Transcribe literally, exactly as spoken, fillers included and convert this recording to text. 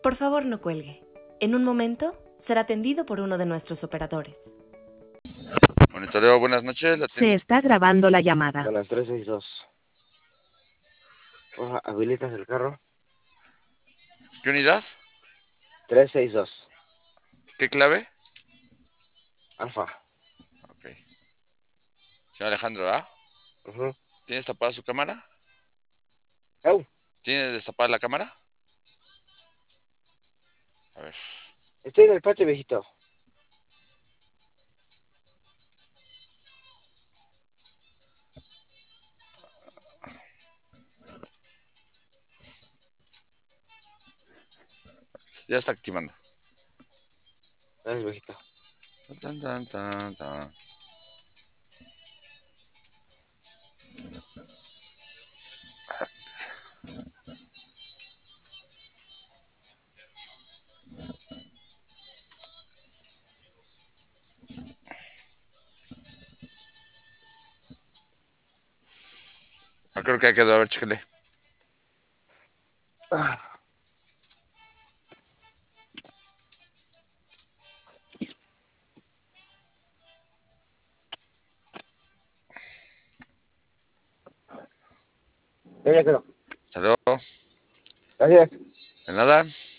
Por favor, no cuelgue. En un momento será atendido por uno de nuestros operadores. Monitoreo, buenas noches. La Se está grabando la llamada. Con las tres seis dos. Porfa, ¿habilitas el carro? ¿Qué unidad? tres seis dos. ¿Qué clave? Alfa. Ok. Señor Alejandro, ¿ah? Uh-huh. ¿Tiene destapada su cámara? Oh, ¿Tiene destapada la cámara? A ver. estoy en el patio, viejito. Ya está activando. Gracias, viejito. Tan, tan, tan, tan. Ah, creo que ha quedado. A ver, chéquele. Ah. Ya, ya quedó. Hasta luego. Gracias. De nada.